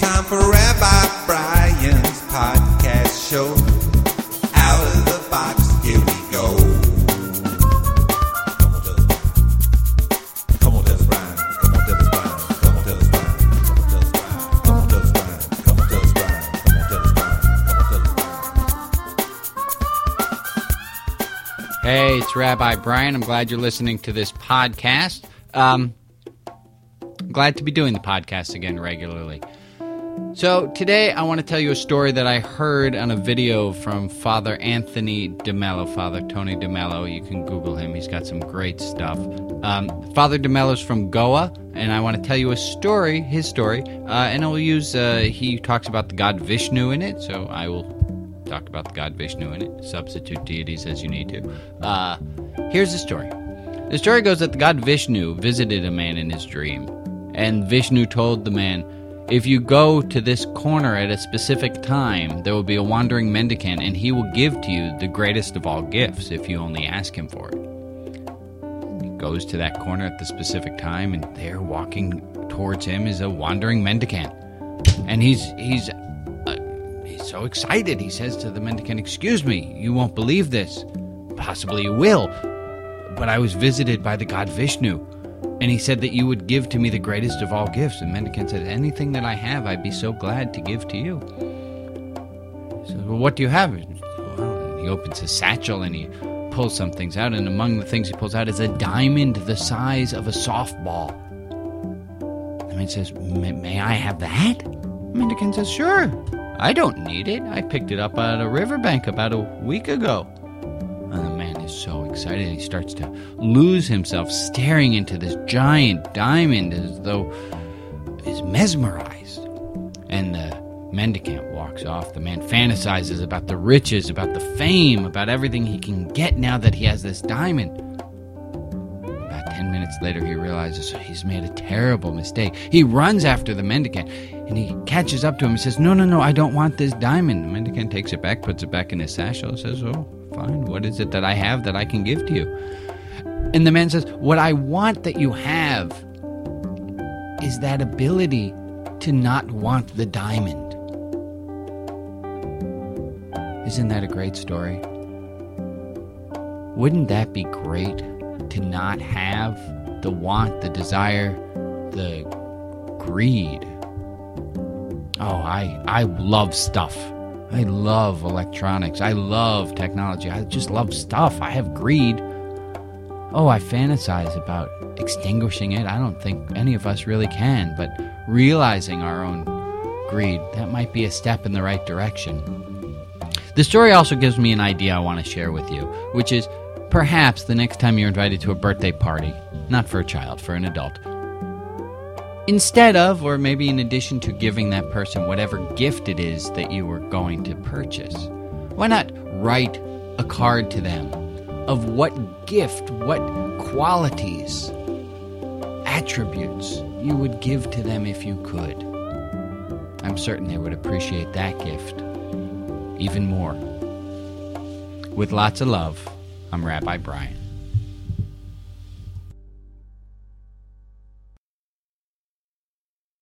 time for Rabbi Brian's podcast show. Out of the box, here we go. Come on, tell us, Brian. Come on, tell us, Brian. Come on, tell us, Brian. Come on, tell us, Brian. Come on, tell us, Brian. Come on, tell us, Brian. Come on, tell us, Brian. Hey, it's Rabbi Brian. I'm glad you're listening to this podcast. I'm glad to be doing the podcast again regularly. So today I want to tell you a story that I heard on a video from Father Anthony DeMello, Father Tony DeMello. You can Google him. He's got some great stuff. Father DeMello's from Goa, and I want to tell you a story, his story, and I'll use, he talks about the god Vishnu in it, so I will talk about the god Vishnu in it. Substitute deities as you need to. Here's the story. The story goes that the god Vishnu visited a man in his dream, and Vishnu told the man, if you go to this corner at a specific time, there will be a wandering mendicant, and he will give to you the greatest of all gifts if you only ask him for it. He goes to that corner at the specific time, and there, walking towards him, is a wandering mendicant. And he's so excited. He says to the mendicant, excuse me, you won't believe this. Possibly you will. But I was visited by the god Vishnu, and he said that you would give to me the greatest of all gifts. And mendicant said, anything that I have, I'd be so glad to give to you. He says, well, what do you have? Well, he opens his satchel and he pulls some things out, and among the things he pulls out is a diamond the size of a softball. The man says, may I have that? The mendicant says, sure. I don't need it. I picked it up at a riverbank about a week ago. And the man is so excited, he starts to lose himself, staring into this giant diamond as though he's mesmerized. And the mendicant walks off. The man fantasizes about the riches, about the fame, about everything he can get now that he has this diamond. About 10 minutes later, he realizes he's made a terrible mistake. He runs after the mendicant, and he catches up to him and says, no, I don't want this diamond. The mendicant takes it back, puts it back in his satchel, and says, oh, fine, what is it that I have that I can give to you? And the man says, what I want that you have is that ability to not want the diamond. Isn't that a great story? Wouldn't that be great to not have the want, the desire, the greed? Oh, I love stuff. I love electronics. I love technology. I just love stuff. I have greed. Oh, I fantasize about extinguishing it. I don't think any of us really can, but realizing our own greed, that might be a step in the right direction. The story also gives me an idea I want to share with you, which is perhaps the next time you're invited to a birthday party, not for a child, for an adult, instead of, or maybe in addition to giving that person whatever gift it is that you were going to purchase, why not write a card to them of what gift, what qualities, attributes you would give to them if you could. I'm certain they would appreciate that gift even more. With lots of love, I'm Rabbi Brian.